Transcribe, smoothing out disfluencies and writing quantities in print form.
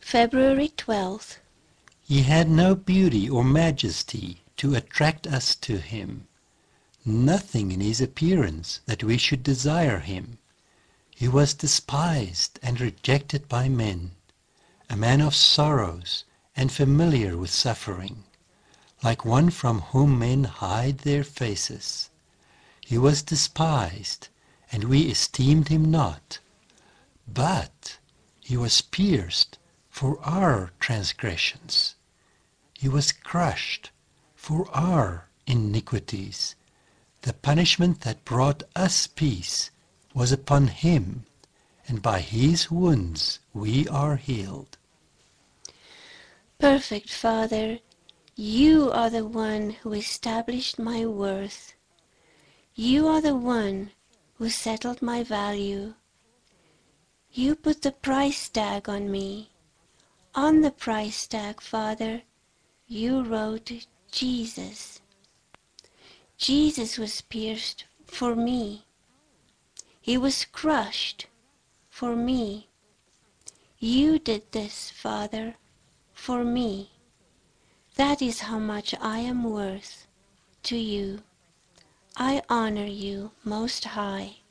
February 12th. He had no beauty or majesty to attract us to him, nothing in his appearance that we should desire him. He was despised and rejected by men, a man of sorrows and familiar with suffering, like one from whom men hide their faces. He was despised, and we esteemed him not. But he was pierced for our transgressions. He was crushed for our iniquities. The punishment that brought us peace was upon him, and by his wounds we are healed. Perfect Father, you are the one who established my worth. You are the one who settled my value. You put the price tag on me. On the price tag, Father, you wrote Jesus. Jesus was pierced for me. He was crushed for me. You did this, Father, for me. That is how much I am worth to you. I honor you, Most High.